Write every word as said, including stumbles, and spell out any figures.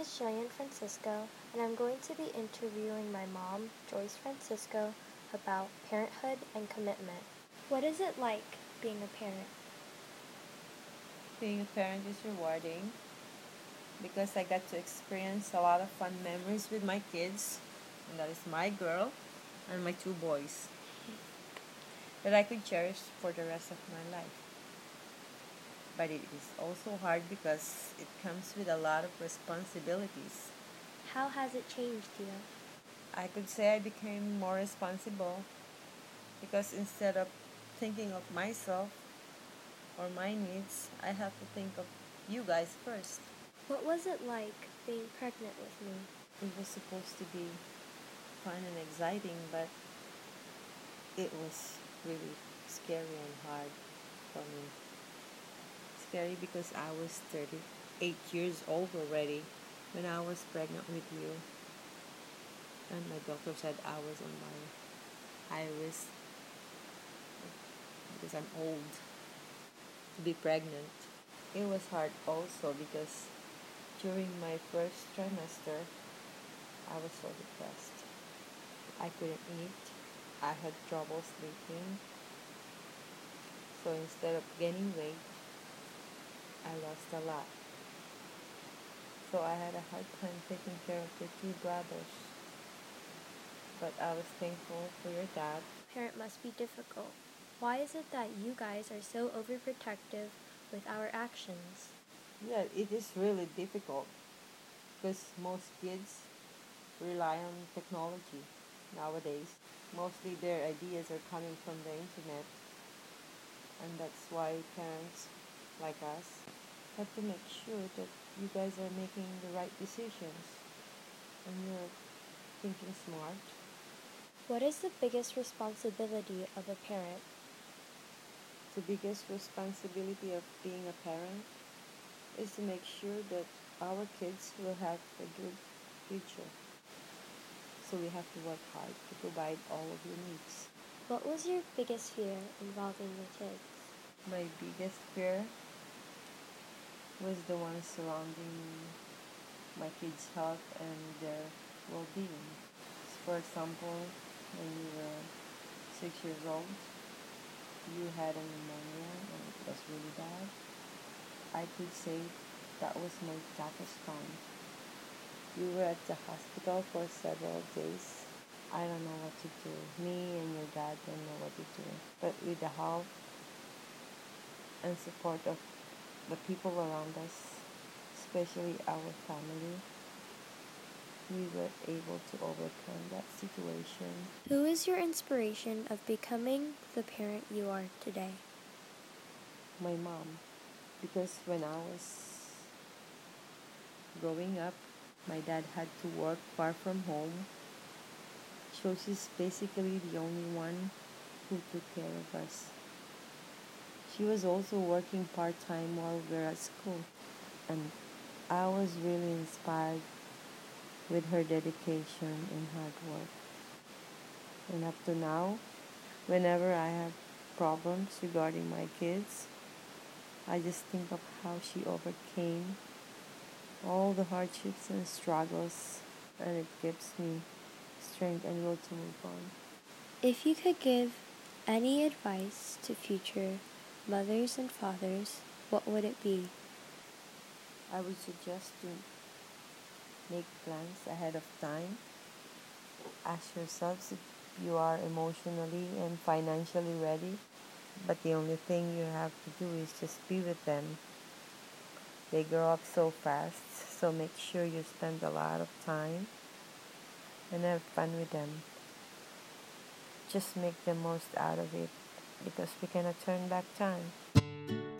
is Jillian Francisco, and I'm going to be interviewing my mom, Joyce Francisco, about parenthood and commitment. What is it like being a parent? Being a parent is rewarding because I got to experience a lot of fun memories with my kids, and that is my girl and my two boys that I could cherish for the rest of my life. But it is also hard because it comes with a lot of responsibilities. How has it changed you? I could say I became more responsible because instead of thinking of myself or my needs, I have to think of you guys first. What was it like being pregnant with me? It was supposed to be fun and exciting, but it was really scary and hard for me. Scary because I was thirty-eight years old already when I was pregnant with you. And my doctor said I was on my high risk because I'm old to be pregnant. It was hard also because during my first trimester, I was so depressed. I couldn't eat. I had trouble sleeping. So instead of gaining weight, I lost a lot. So I had a hard time taking care of the two brothers. But I was thankful for your dad. Parent must be difficult. Why is it that you guys are so overprotective with our actions? Yeah, it is really difficult because most kids rely on technology nowadays. Mostly their ideas are coming from the internet, and that's why parents like us have to make sure that you guys are making the right decisions and you're thinking smart. What is the biggest responsibility of a parent? The biggest responsibility of being a parent is to make sure that our kids will have a good future. So we have to work hard to provide all of your needs. What was your biggest fear involving your kids? My biggest fear was the one surrounding my kids' health and their well-being. For example, when you were six years old, you had a pneumonia and it was really bad. I could say that was my toughest time. You were at the hospital for several days. I don't know what to do. Me and your dad don't know what to do. But with the help and support of the people around us, especially our family, we were able to overcome that situation. Who is your inspiration of becoming the parent you are today? My mom, because when I was growing up, my dad had to work far from home, so she's basically the only one who took care of us. She was also working part-time while we were at school, and I was really inspired with her dedication and hard work. And up to now, whenever I have problems regarding my kids, I just think of how she overcame all the hardships and struggles, and it gives me strength and will to move on. If you could give any advice to future mothers and fathers, what would it be? I would suggest to make plans ahead of time. Ask yourselves if you are emotionally and financially ready. But the only thing you have to do is just be with them. They grow up so fast, so make sure you spend a lot of time and have fun with them. Just make the most out of it because we cannot turn back time.